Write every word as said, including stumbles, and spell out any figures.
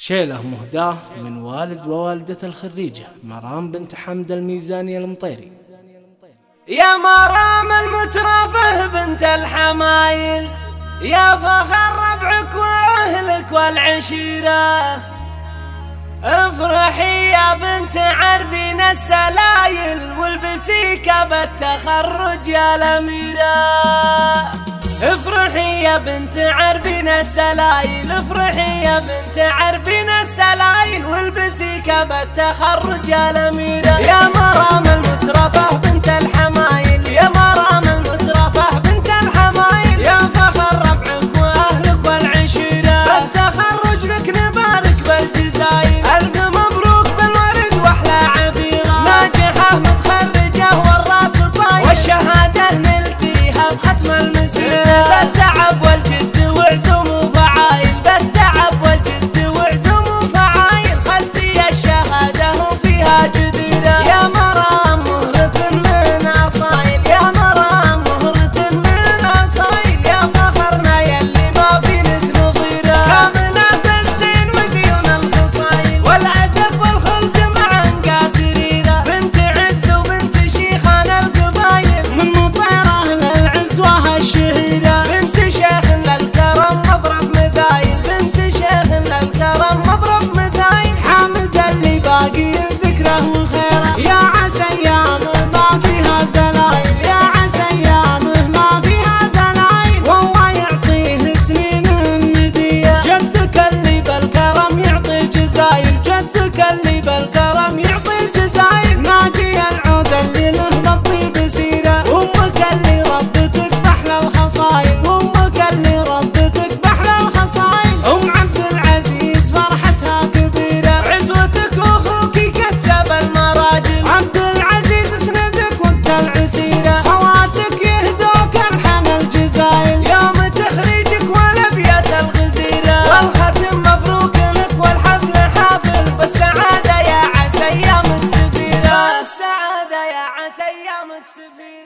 شيله مهداه من والد ووالدة الخريجة مرام بنت حمد الميزاني المطيري. يا مرام المترفه بنت الحمايل، يا فخر ربعك واهلك والعشيرة، افرحي يا بنت عربين السلايل، والبسي كاب التخرج يا الأميرة. افرحي يا بنت عربين السلايل، افرحي يا بنت عربين السلايل، والبسي كاب التخرج يا الأميرة. يا مرام المترفه بنت الحمايل، يا مرام المترفه بنت الحمايل، يا فخر ربعك واهلك والعشيرة، بالتخرج لك نبارك بالجزايل، الف مبروك بالورد واحلى عبيرة، ناجحة متخرجة والراس طاير، والشهادة نلتيها بختم المسيرة، بالتعب والجد وعزم وفعايل، بالتعب والجد وعزم وفعايل، خلتي الشهادة وفيها جديرة. يا مرام مهرة من أصايل، يا مرام مهرة من أصايل، يا فخرنا يلي ما في لك نظيرة، كاملات الزين وزيون الخصايل، والأدب والخلق معا قاسريرة، بنت عز وبنت شيخان القبايل، من مطيرة للعزوة الشهيرة، بنت شيخ للكرم مضرب مثايل، بنت شيخ للكرم مضرب مثايل، حامد اللي باقي ذكره وخيره، يا عسى ايامه ما فيها زلايل، يا عسى ايامه ما فيها زلايل، والله يعطيه سنين الندية، جدك اللي بالكرم يعطي الجزايل، جدك اللي بالكرم يعطي الجزايل، ناجي العود اللي له بالطيب سيره، امك اللي ربتك بحلى الخصايل، امك اللي ربتك بحلى الخصايل، ام عبد العزيز فرحتها كبيره، عزوتك واخوك كسب المراجل، عبد العزيز اسندك وقت العسيره، خواتك يهدوك الحن الجزايل، يوم تخريجك والابيات الغزيره، والختم مبروك لك والحفل حافل، والسعاده يا عسى ايامك سفيره، السعاده يا عسى ايامك سفيره.